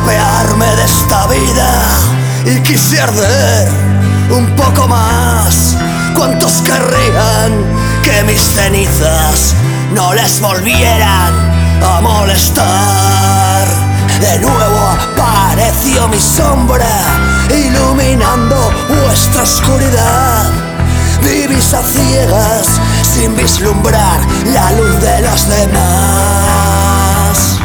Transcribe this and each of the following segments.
apearme de esta vida y quise arder un poco más. ¿Cuántos querrían que mis cenizas no les volvieran a molestar? De nuevo apareció mi sombra iluminando vuestra oscuridad. Vivís a ciegas sin vislumbrar la luz de los demás.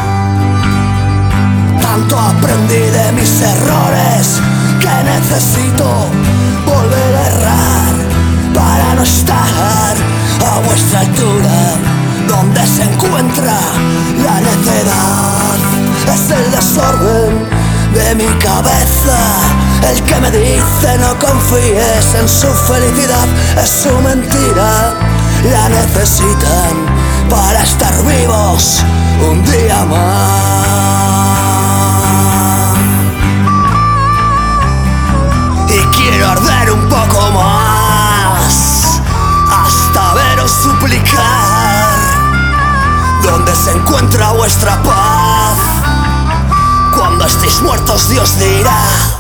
Tanto aprendí de mis errores que necesito volver a errar para no estar a vuestra altura. Donde se encuentra la necedad es el desorden de mi cabeza, el que me dice no confíes en su felicidad. Es su mentira, la necesitan para estar vivos un día más. Y quiero arder un poco más hasta veros suplicar. ¿Dónde se encuentra vuestra paz? Cuando estéis muertos Dios dirá.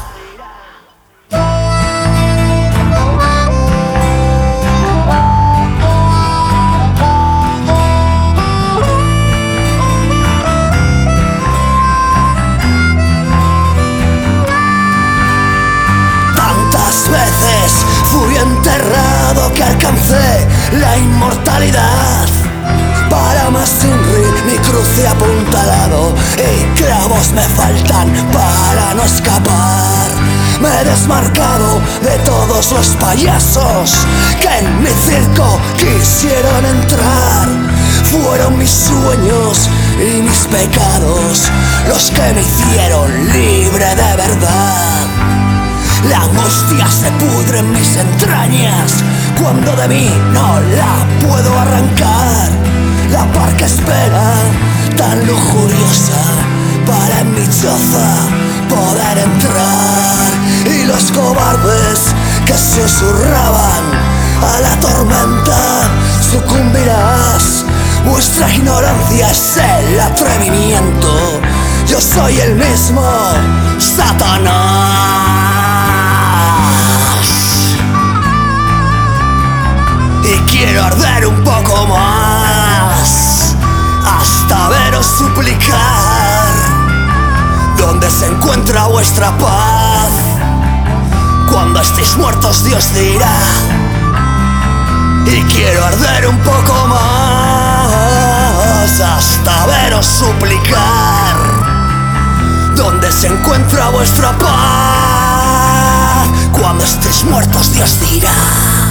Tantas veces fui enterrado que alcancé la inmortalidad. Para más Inri mi cruce apuntalado y clavos me faltan para no escapar. Me he desmarcado de todos los payasos que en mi circo quisieron entrar. Fueron mis sueños y mis pecados los que me hicieron libre de verdad. La angustia se pudre en mis entrañas cuando de mí no la puedo arrancar. La parca espera tan lujuriosa para en mi choza poder entrar. Y los cobardes que susurraban a la tormenta sucumbirás. Vuestra ignorancia es el atrevimiento. Yo soy el mismo Satanás. Y quiero arder un poco más hasta veros suplicar. ¿Dónde se encuentra vuestra paz? Cuando estéis muertos Dios dirá. Y quiero arder un poco más hasta veros suplicar. ¿Dónde se encuentra vuestra paz? Cuando estéis muertos Dios dirá.